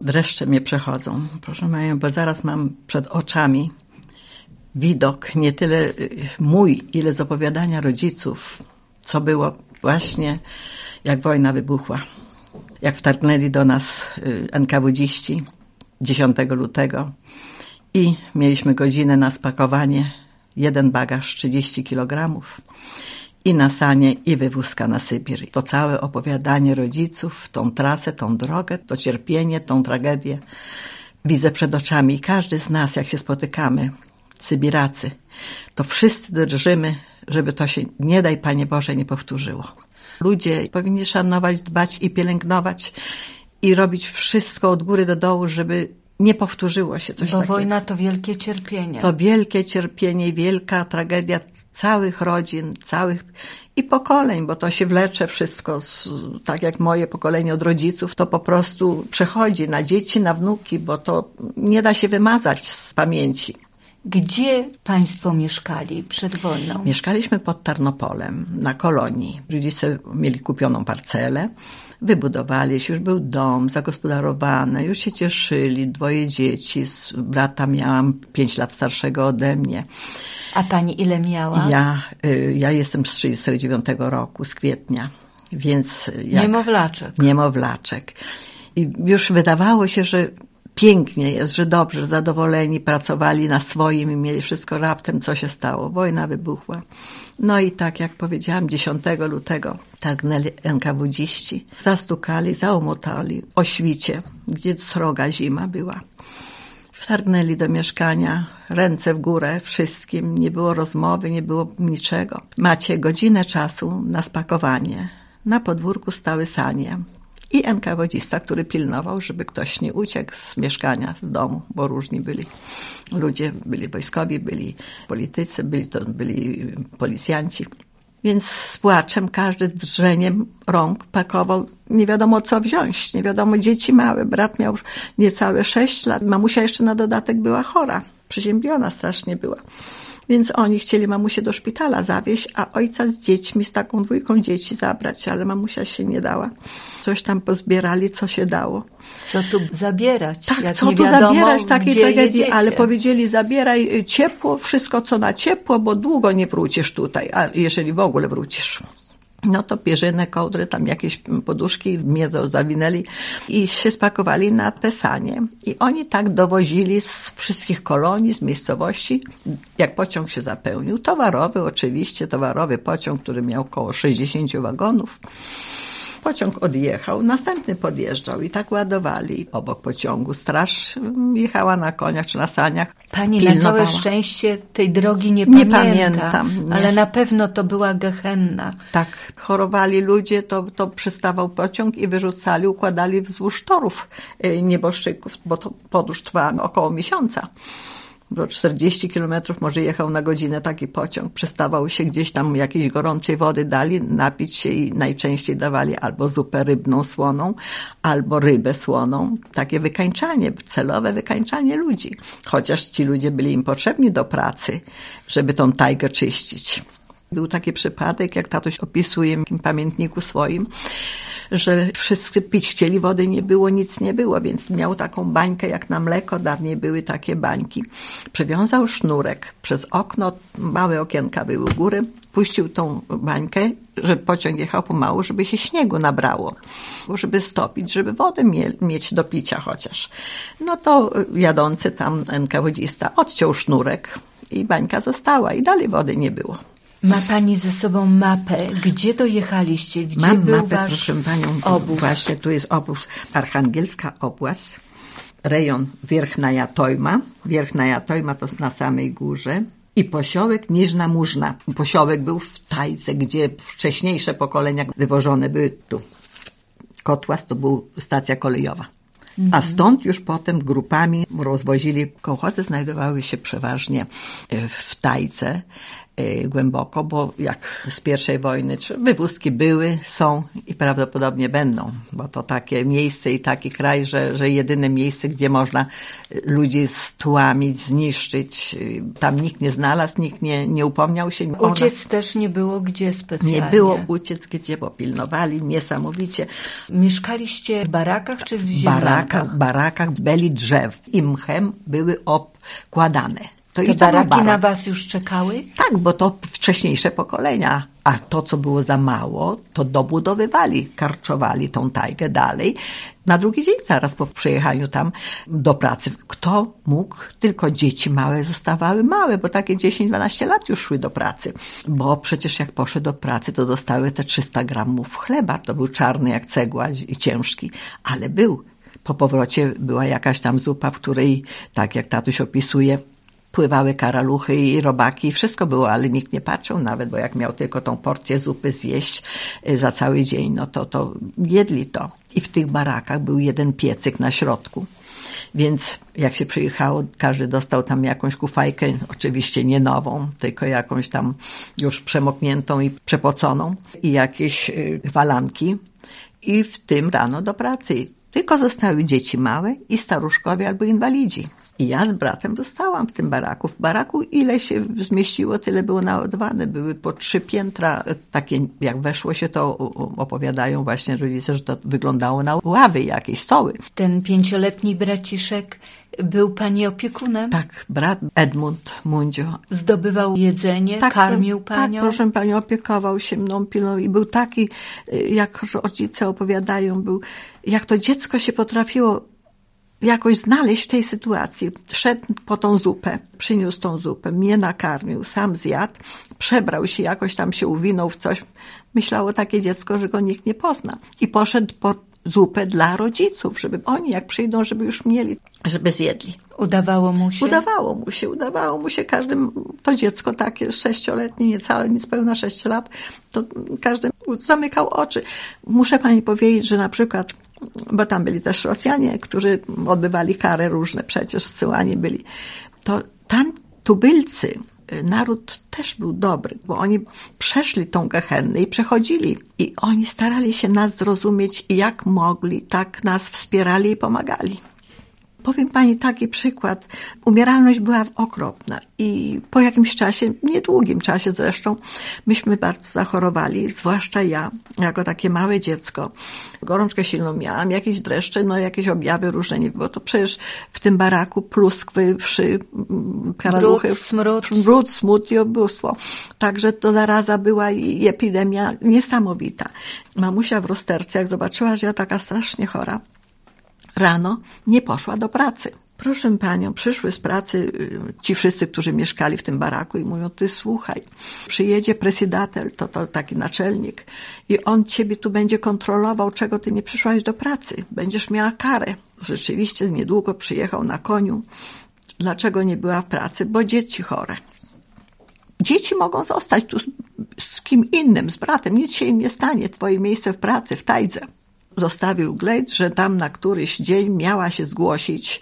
Dreszcze mnie przechodzą, proszę Panią, bo zaraz mam przed oczami widok nie tyle mój, ile z opowiadania rodziców, co było właśnie jak wojna wybuchła. Jak wtargnęli do nas NKWD-ści 10 lutego i mieliśmy godzinę na spakowanie, jeden bagaż 30 kg i na sanie i wywózka na Sybir. To całe opowiadanie rodziców, tą trasę, tą drogę, to cierpienie, tą tragedię widzę przed oczami. I każdy z nas, jak się spotykamy, Sybiracy, to wszyscy drżymy, żeby to się, nie daj Panie Boże, nie powtórzyło. Ludzie powinni szanować, dbać i pielęgnować i robić wszystko od góry do dołu, żeby nie powtórzyło się coś takiego. Bo wojna to wielkie cierpienie. To wielkie cierpienie, wielka tragedia całych rodzin, całych i pokoleń, bo to się wlecze wszystko, tak jak moje pokolenie od rodziców, to po prostu przechodzi na dzieci, na wnuki, bo to nie da się wymazać z pamięci. Gdzie Państwo mieszkali przed wojną? Mieszkaliśmy pod Tarnopolem, na kolonii. Rodzice mieli kupioną parcelę, wybudowali, już był dom zagospodarowany, już się cieszyli, 2 dzieci, brata miałam 5 lat starszego ode mnie. A Pani ile miała? Ja jestem z 1939 roku, z kwietnia, więc... Niemowlaczek. I już wydawało się, że pięknie jest, że dobrze, zadowoleni, pracowali na swoim i mieli wszystko, raptem co się stało. Wojna wybuchła. No i tak jak powiedziałam, 10 lutego targnęli NKWD-ści, zastukali, załomotali o świcie, gdzie sroga zima była. Wtargnęli do mieszkania, ręce w górę wszystkim, nie było rozmowy, nie było niczego. Macie godzinę czasu na spakowanie. Na podwórku stały sanie. I NKWD-sta, który pilnował, żeby ktoś nie uciekł z mieszkania, z domu, bo różni byli ludzie, byli wojskowi, byli politycy, byli policjanci. Więc z płaczem, każdy drżeniem rąk pakował, nie wiadomo co wziąć, nie wiadomo, dzieci małe, brat miał niecałe 6 lat, mamusia jeszcze na dodatek była chora, przeziębiona strasznie była. Więc oni chcieli mamusię do szpitala zawieźć, a ojca z dziećmi, z taką 2 dzieci zabrać, ale mamusia się nie dała. Coś tam pozbierali, co się dało. Co tu zabierać? Tak, jak co nie tu wiadomo, zabierać takiej tragedii, jedziecie. ale powiedzieli, zabieraj ciepło, wszystko co na ciepło, bo długo nie wrócisz tutaj, a jeżeli w ogóle wrócisz. No to pierzynę, kołdry, tam jakieś poduszki mnie zawinęli i się spakowali na te sanie. I oni tak dowozili z wszystkich kolonii, z miejscowości, jak pociąg się zapełnił. Towarowy oczywiście, towarowy pociąg, który miał około 60 wagonów. Pociąg odjechał, następny podjeżdżał i tak ładowali. Obok pociągu straż jechała na koniach czy na saniach. Pani pilnowała. Na całe szczęście tej drogi nie pamiętam. Nie. Ale na pewno to była gehenna. Tak, chorowali ludzie, to przystawał pociąg i wyrzucali, układali wzdłuż torów nieboszczyków, bo to podróż trwała około miesiąca. Bo 40 kilometrów może jechał na godzinę taki pociąg. Przystawał się gdzieś tam, jakiejś gorącej wody dali, napić się i najczęściej dawali albo zupę rybną słoną, albo rybę słoną. Takie wykańczanie, celowe wykańczanie ludzi. Chociaż ci ludzie byli im potrzebni do pracy, żeby tą tajgę czyścić. Był taki przypadek, jak tatuś opisuje w takim pamiętniku swoim, że wszyscy pić chcieli, wody nie było, nic nie było, więc miał taką bańkę jak na mleko, dawniej były takie bańki. Przywiązał sznurek przez okno, małe okienka były u góry, puścił tą bańkę, żeby pociąg jechał pomału, żeby się śniegu nabrało, żeby stopić, żeby wodę mieć do picia chociaż. No to jadący tam NKWD-sta odciął sznurek i bańka została i dalej wody nie było. Ma Pani ze sobą mapę. Gdzie dojechaliście? Gdzie Mam był mapę, wasz proszę Panią. obóz? Właśnie tu jest obóz Archangelska Oblast, rejon Wierchnaja Tojma. Wierchnaja Tojma to na samej górze. I posiołek Niżna Mużna. Posiołek był w Tajce, gdzie wcześniejsze pokolenia wywożone były tu. Kotłas to była stacja kolejowa. A stąd już potem grupami rozwozili. Kołchozy znajdowały się przeważnie w Tajce, głęboko, bo jak z I wojny, czy wywózki były, są i prawdopodobnie będą, bo to takie miejsce i taki kraj, że jedyne miejsce, gdzie można ludzi stłamić, zniszczyć. Tam nikt nie znalazł, nikt nie upomniał się. Uciec też nie było gdzie specjalnie. Nie było uciec gdzie, bo pilnowali niesamowicie. Mieszkaliście w barakach czy w ziemlankach? Barakach, beli drzew i mchem były obkładane. Te baraki na was już czekały? Tak, bo to wcześniejsze pokolenia. A to, co było za mało, to dobudowywali, karczowali tą tajgę dalej. Na drugi dzień zaraz po przyjechaniu tam do pracy. Kto mógł? Tylko dzieci małe zostawały małe, bo takie 10-12 lat już szły do pracy. Bo przecież jak poszły do pracy, to dostały te 300 gramów chleba. To był czarny jak cegła i ciężki, ale był. Po powrocie była jakaś tam zupa, w której, tak jak tatuś opisuje, pływały karaluchy i robaki, wszystko było, ale nikt nie patrzył nawet, bo jak miał tylko tą porcję zupy zjeść za cały dzień, no to jedli to. I w tych barakach był jeden piecyk na środku. Więc jak się przyjechało, każdy dostał tam jakąś kufajkę, oczywiście nie nową, tylko jakąś tam już przemokniętą i przepoconą i jakieś walanki. I w tym rano do pracy. Tylko zostały dzieci małe i staruszkowie albo inwalidzi. I ja z bratem dostałam w tym baraku. W baraku ile się zmieściło, tyle było naładowane. Były po 3 piętra. Takie, jak weszło się, to opowiadają właśnie rodzice, że to wyglądało na ławy, jakieś stoły. Ten 5-letni braciszek był pani opiekunem? Tak, brat Edmund Mundzio. Zdobywał jedzenie, tak, karmił panią? Tak, proszę panią, opiekował się mną, pilnował i był taki, jak rodzice opowiadają, był, jak to dziecko się potrafiło jakoś znaleźć w tej sytuacji. Szedł po tą zupę, przyniósł tą zupę, mnie nakarmił, sam zjadł, przebrał się, jakoś tam się uwinął w coś. Myślało takie dziecko, że go nikt nie pozna. I poszedł po zupę dla rodziców, żeby oni jak przyjdą, żeby już mieli, żeby zjedli. Udawało mu się? Udawało mu się. Każdy, to dziecko takie 6-letnie, niespełna 6 lat, to każdy zamykał oczy. Muszę pani powiedzieć, że na przykład, bo tam byli też Rosjanie, którzy odbywali kary różne, przecież zsyłani byli, to tam tubylcy, naród też był dobry, bo oni przeszli tą gehennę i przechodzili. I oni starali się nas zrozumieć i jak mogli, tak nas wspierali i pomagali. Powiem pani taki przykład. Umieralność była okropna i po jakimś czasie, niedługim czasie zresztą, myśmy bardzo zachorowali, zwłaszcza ja, jako takie małe dziecko. Gorączkę silną miałam, jakieś dreszcze, jakieś objawy różne, bo to przecież w tym baraku pluskwy, wszy, karaluchy, brud, smród i ubóstwo. Także to zaraza była i epidemia niesamowita. Mamusia w rozterce, jak zobaczyła, że ja taka strasznie chora, rano nie poszła do pracy. Proszę panią, przyszły z pracy ci wszyscy, którzy mieszkali w tym baraku i mówią, ty słuchaj, przyjedzie prezydatel, to taki naczelnik i on ciebie tu będzie kontrolował, czego ty nie przyszłaś do pracy. Będziesz miała karę. Rzeczywiście niedługo przyjechał na koniu. Dlaczego nie była w pracy? Bo dzieci chore. Dzieci mogą zostać tu z kim innym, z bratem. Nic się im nie stanie. Twoje miejsce w pracy, w tajdze. Zostawił glejt, że tam na któryś dzień miała się zgłosić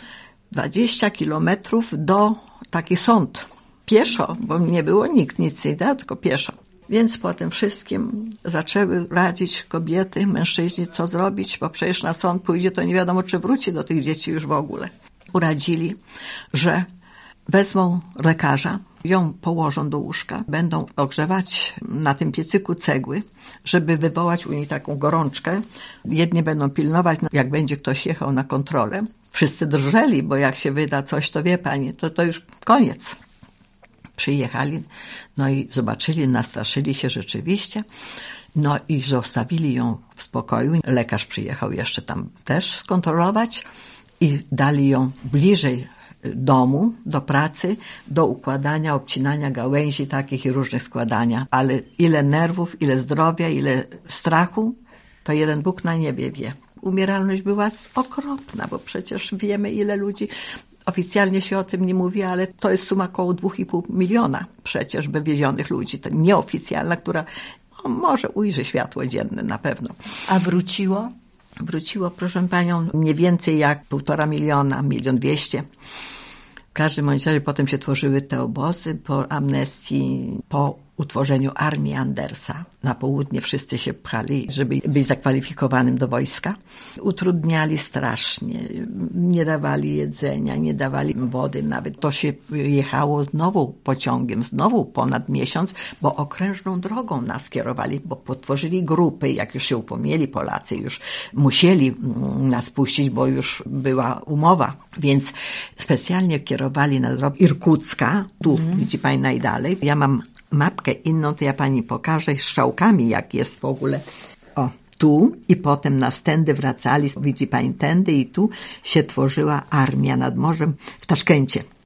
20 kilometrów do taki sąd. Pieszo, bo nie było nikt nic nie dał, tylko pieszo. Więc po tym wszystkim zaczęły radzić kobiety, mężczyźni, co zrobić, bo przecież na sąd pójdzie, to nie wiadomo, czy wróci do tych dzieci już w ogóle. Uradzili, że wezmą lekarza, ją położą do łóżka, będą ogrzewać na tym piecyku cegły, żeby wywołać u niej taką gorączkę. Jedni będą pilnować, jak będzie ktoś jechał na kontrolę. Wszyscy drżeli, bo jak się wyda coś, to wie pani, to już koniec. Przyjechali, i zobaczyli, nastraszyli się rzeczywiście, i zostawili ją w spokoju. Lekarz przyjechał jeszcze tam też skontrolować i dali ją bliżej domu, do pracy, do układania, obcinania gałęzi takich i różnych składania. Ale ile nerwów, ile zdrowia, ile strachu, to jeden Bóg na niebie wie. Umieralność była okropna, bo przecież wiemy, ile ludzi, oficjalnie się o tym nie mówi, ale to jest suma około 2,5 miliona przecież wywiezionych ludzi. To nieoficjalna, która może ujrzy światło dzienne na pewno. A wróciło? Wróciło, proszę panią, mniej więcej jak 1,5 miliona, 1,2 miliona. każdym razie potem się tworzyły te obozy po amnestii, po utworzeniu armii Andersa. Na południe wszyscy się pchali, żeby być zakwalifikowanym do wojska. Utrudniali strasznie, nie dawali jedzenia, nie dawali wody nawet. To się jechało znowu pociągiem, znowu ponad miesiąc, bo okrężną drogą nas kierowali, bo potworzyli grupy, jak już się upomnieli Polacy, już musieli nas puścić, bo już była umowa. Więc specjalnie kierowali na drogę Irkucka, tu widzi pani najdalej. Ja mam mapkę inną, to ja pani pokażę z strzałkami, jak jest w ogóle. O, tu i potem nas tędy wracali, widzi pani tędy i tu się tworzyła armia nad morzem w Taszkencie.